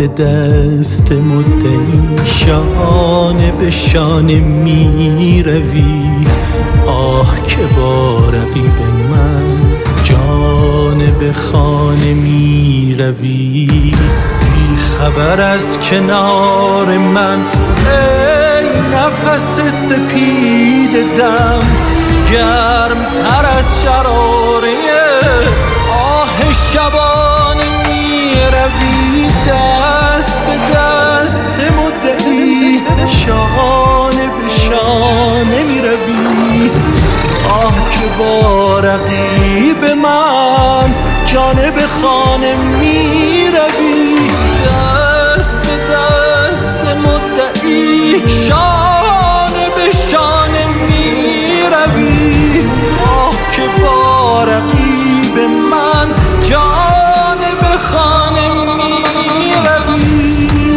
به دست مدعی شانه به شانه می روی. آه که با رقیب من جانب خانه می روی. بی خبر از کنار من ای نفس سپید دم، گرم تر از شراره آه شبانه می روی. دست به دست مدعی شانه به شانه می روی. آه که با رقیب من جانب خانه می روی. دست به دست مدعی شانه به شانه می روی. آه که با رقیب من جانب خانه می روی.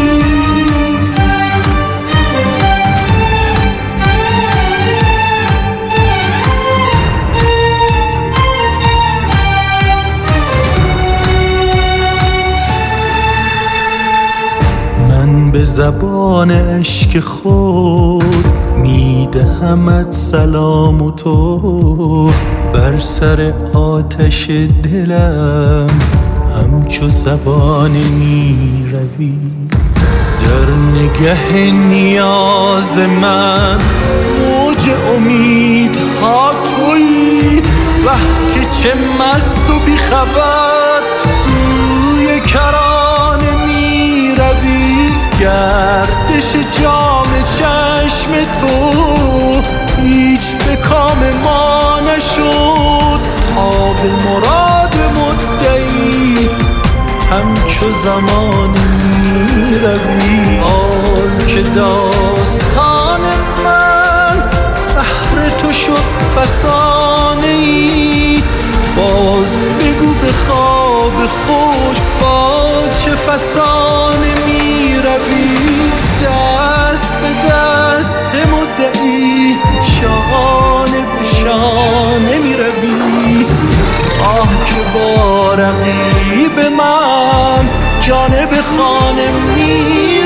به زبان عشق خود میدهمت سلام و تو بر سر آتش دلم همچو زبانه می روی. در نگه نیاز من موج امیدها تویی. وه که چه مست و بیخبر سوی کرانه می روی. گردش جام چشم تو هیچ به کام ما نشد. تا به مراد مدعی همچو زمان می روی. حال که داستان من بهر تو شد فسانه ای. باز بگو به خواب خوش با چه فسانه می روی. دست به دست مدعی شانه به شانه می روی. آه که با رقیب من جانب خانه می